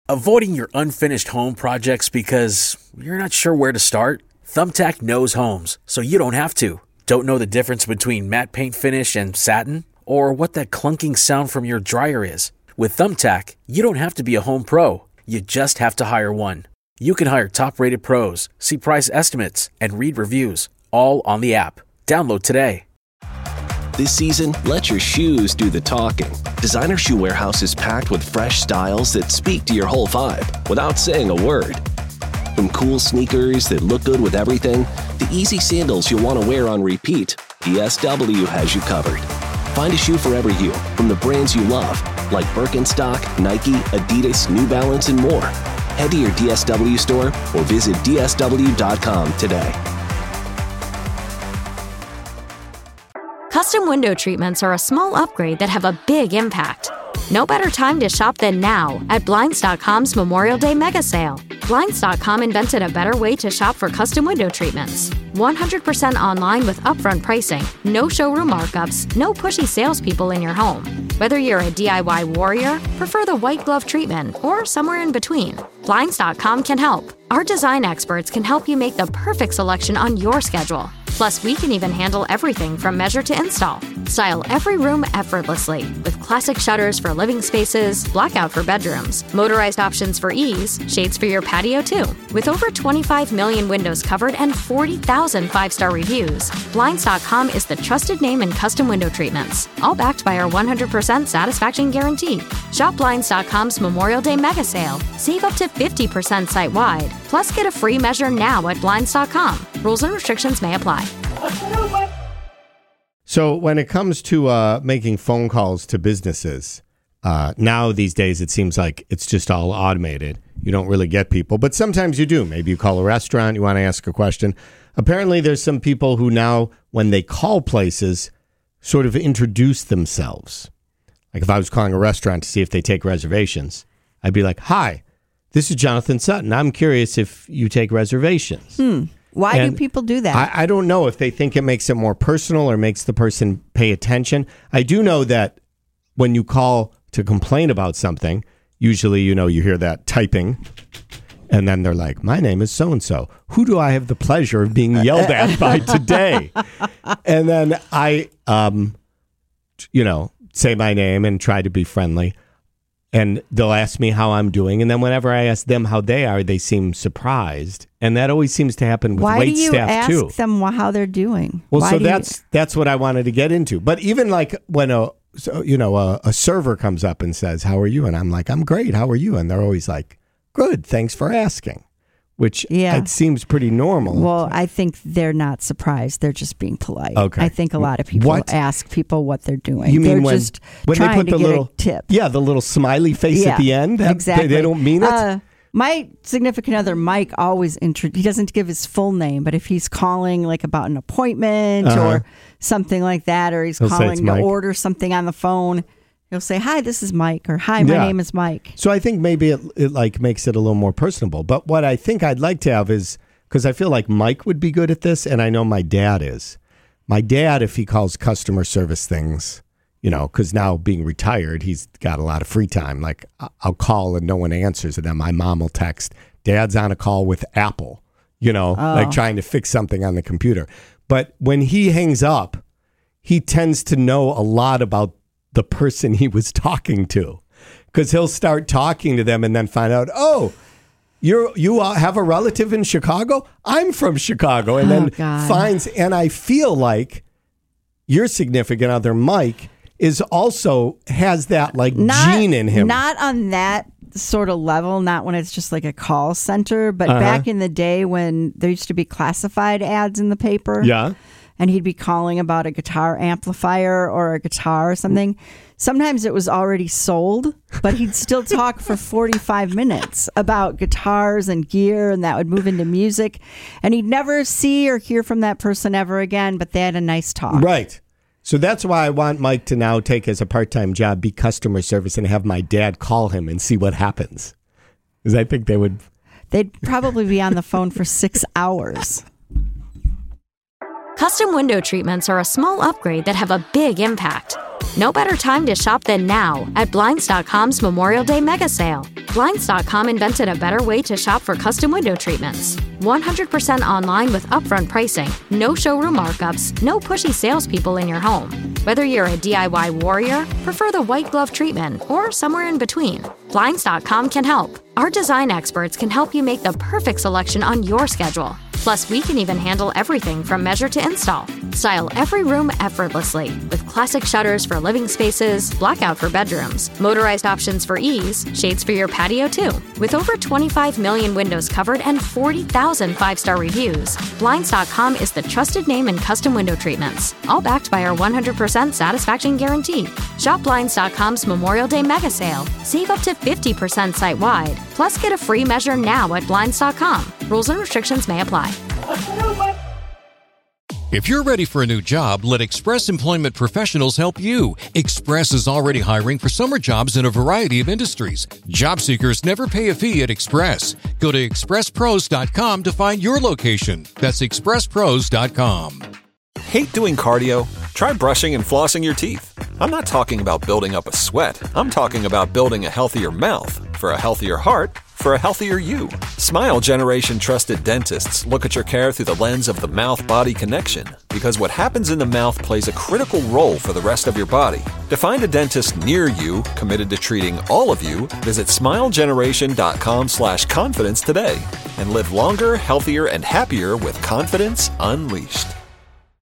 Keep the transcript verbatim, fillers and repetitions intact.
Avoiding your unfinished home projects because you're not sure where to start? Thumbtack knows homes, so you don't have to. Don't know the difference between matte paint finish and satin? Or what that clunking sound from your dryer is? With Thumbtack, you don't have to be a home pro. You just have to hire one. You can hire top-rated pros, see price estimates, and read reviews, all on the app. Download today. This season, let your shoes do the talking. Designer Shoe Warehouse is packed with fresh styles that speak to your whole vibe without saying a word. From cool sneakers that look good with everything, to easy sandals you'll want to wear on repeat, D S W has you covered. Find a shoe for every you from the brands you love, like Birkenstock, Nike, Adidas, New Balance, and more. Head to your D S W store or visit D S W dot com today. Custom window treatments are a small upgrade that have a big impact. No better time to shop than now at Blinds dot com's Memorial Day Mega Sale. Blinds dot com invented a better way to shop for custom window treatments. one hundred percent online with upfront pricing, no showroom markups, no pushy salespeople in your home. Whether you're a D I Y warrior, prefer the white glove treatment, or somewhere in between, Blinds dot com can help. Our design experts can help you make the perfect selection on your schedule. Plus, we can even handle everything from measure to install. Style every room effortlessly with classic shutters for living spaces, blackout for bedrooms, motorized options for ease, shades for your patio too. With over twenty-five million windows covered and forty thousand five-star reviews, Blinds dot com is the trusted name in custom window treatments, all backed by our one hundred percent satisfaction guarantee. Shop Blinds dot com's Memorial Day Mega Sale. Save up to fifty percent site-wide. Plus, get a free measure now at Blinds dot com. Rules and restrictions may apply. So when it comes to uh, making phone calls to businesses, uh, now these days it seems like it's just all automated. You don't really get people, but sometimes you do. Maybe you call a restaurant, you want to ask a question. Apparently there's some people who now, when they call places, sort of introduce themselves. Like if I was calling a restaurant to see if they take reservations, I'd be like, hi, this is Jonathan Sutton. I'm curious if you take reservations. Hmm. Why and do people do that? I, I don't know if they think it makes it more personal or makes the person pay attention. I do know that when you call to complain about something, usually, you know, you hear that typing and then they're like, my name is so-and-so. Who do I have the pleasure of being yelled at by today? And then I, um, you know, say my name and try to be friendly. And they'll ask me how I'm doing. And then whenever I ask them how they are, they seem surprised. And that always seems to happen with Why wait do you staff ask too. them how they're doing? Well, Why so do that's you... that's what I wanted to get into. But even like when a so, you know a, a server comes up and says, "How are you?" and I'm like, "I'm great. How are you?" and they're always like, "Good. Thanks for asking." Which yeah. it seems pretty normal. Well, I think they're not surprised. They're just being polite. Okay. I think a lot of people what? ask people what they're doing. You mean they're when, just when trying they put to the get little a tip? Yeah, the little smiley face yeah, at the end. That, exactly. They, they don't mean it. Uh, my significant other, Mike, always intro- he doesn't give his full name, but if he's calling like about an appointment uh-huh. or something like that, or he's He'll calling to Mike. order something on the phone, he'll say, "Hi, this is Mike," or "Hi, my yeah. name is Mike." So I think maybe it, it like makes it a little more personable. But what I think I'd like to have is, because I feel like Mike would be good at this, and I know my dad is. My dad, if he calls customer service things, you know, because now being retired, he's got a lot of free time. Like I'll call and no one answers, and then my mom will text, "Dad's on a call with Apple," you know, oh. like trying to fix something on the computer. But when he hangs up, he tends to know a lot about the person he was talking to, because he'll start talking to them and then find out, oh, You're, you have a relative in Chicago? I'm from Chicago. And oh, then God. finds, and I feel like your significant other, Mike, is also has that like not, gene in him. Not on that sort of level, not when it's just like a call center, but uh-huh. back in the day when there used to be classified ads in the paper. Yeah. And he'd be calling about a guitar amplifier or a guitar or something. Sometimes it was already sold, but he'd still talk for forty-five minutes about guitars and gear, and that would move into music. And he'd never see or hear from that person ever again, but they had a nice talk. Right. So that's why I want Mike to now take as a part-time job, be customer service, and have my dad call him and see what happens. Because I think they would... They'd probably be on the phone for six hours. Custom window treatments are a small upgrade that have a big impact. No better time to shop than now at Blinds dot com's Memorial Day Mega Sale. Blinds dot com invented a better way to shop for custom window treatments. one hundred percent online with upfront pricing, no showroom markups, no pushy salespeople in your home. Whether you're a D I Y warrior, prefer the white glove treatment, or somewhere in between, Blinds dot com can help. Our design experts can help you make the perfect selection on your schedule. Plus, we can even handle everything from measure to install. Style every room effortlessly with classic shutters for living spaces, blackout for bedrooms, motorized options for ease, shades for your patio too. With over twenty-five million windows covered and forty thousand five-star reviews, Blinds dot com is the trusted name in custom window treatments, all backed by our one hundred percent satisfaction guarantee. Shop Blinds dot com's Memorial Day Mega Sale. Save up to fifty percent site-wide. Plus, get a free measure now at Blinds dot com. Rules and restrictions may apply. If you're ready for a new job, let Express Employment Professionals help you. Express is already hiring for summer jobs in a variety of industries. Job seekers never pay a fee at Express. Go to express pros dot com to find your location. That's express pros dot com. Hate doing cardio? Try brushing and flossing your teeth. I'm not talking about building up a sweat. I'm talking about building a healthier mouth. For a healthier heart, for a healthier you. Smile Generation trusted dentists look at your care through the lens of the mouth-body connection, because what happens in the mouth plays a critical role for the rest of your body. To find a dentist near you committed to treating all of you, visit smile generation dot com slash confidence today and live longer, healthier, and happier with confidence unleashed.